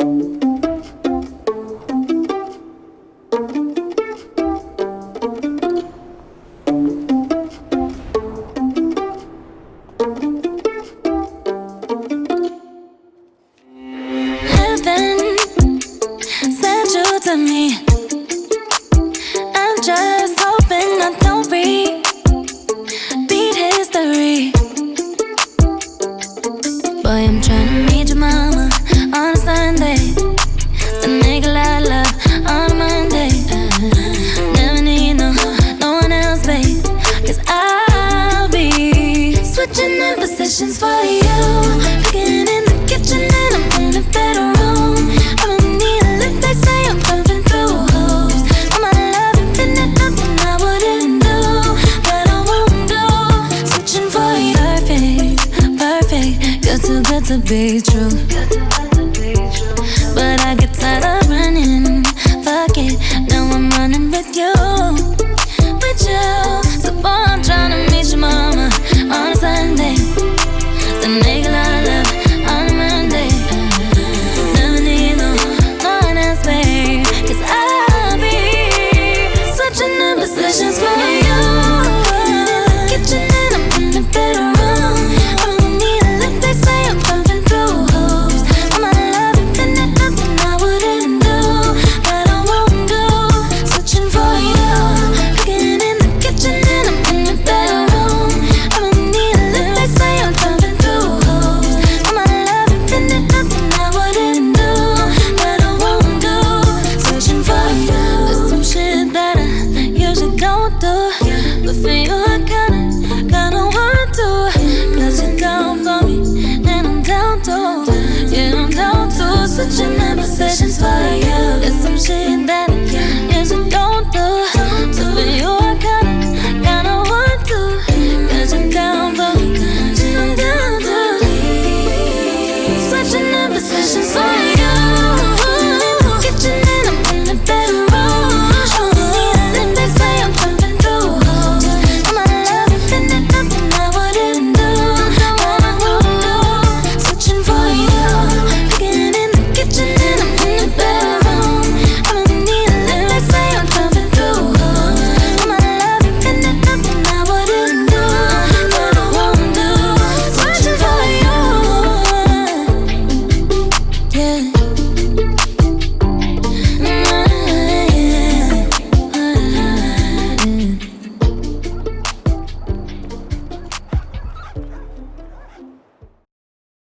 Heaven sent you to me. I'm just hoping I don't repeat history. Boy, I'm tryna meet your mama on a Sunday. The nigga I love on a Monday. Never need no one else, babe. 'Cause I'll be switching in positions for you. Picking in the kitchen and I'm in the bedroom. I don't need a lift, they say I'm pumping through holes. All my love infinite, nothing I wouldn't do, but I won't do. Switching for you, perfect, perfect. You're too good to be true.